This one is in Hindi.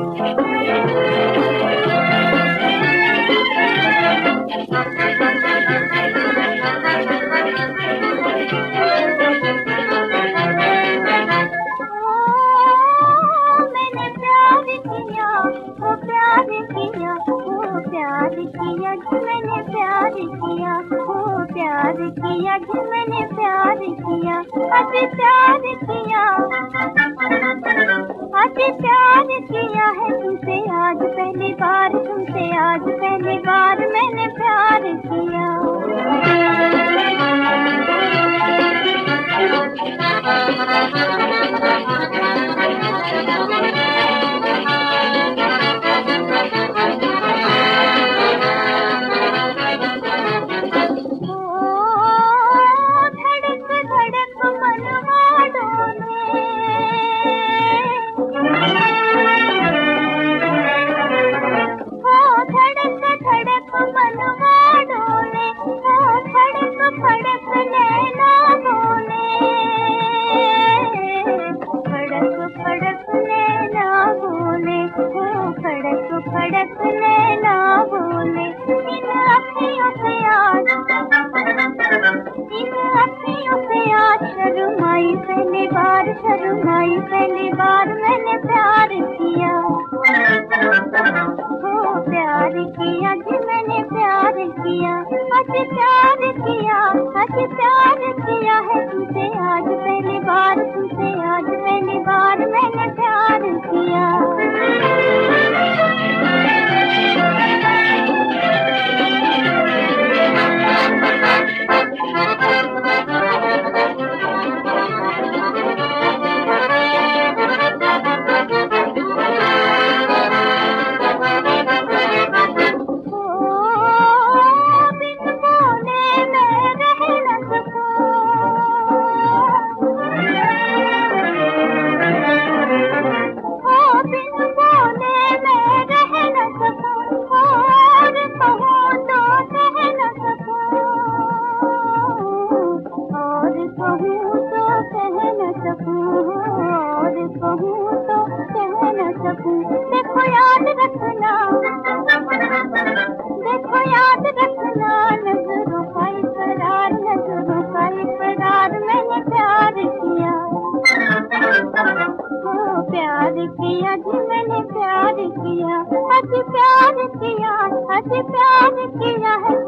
किया कि मैंने प्यार किया, आज प्यार किया, आज प्यार किया है तुमसे, आज पहली बार तुमसे, आज पहली बार मैंने प्यार किया। खड़क नैना बोले, इन अखियों से आज, इन अखियों से आज शर्माई पहली बार, शर्माई पहली बार मैंने प्यार किया। हो प्यार किया जी मैंने प्यार किया, आज प्यार किया, आज प्यार किया है तुमसे, आज पहली बार तुमसे, आज पहली बार मैंने प्यार किया। देखो याद रखना, देखो याद रखना, नजरों का इकरार, नजरों का इकरार मैंने प्यार किया। हो प्यार किया जी मैंने प्यार किया, आज प्यार किया, आज प्यार किया है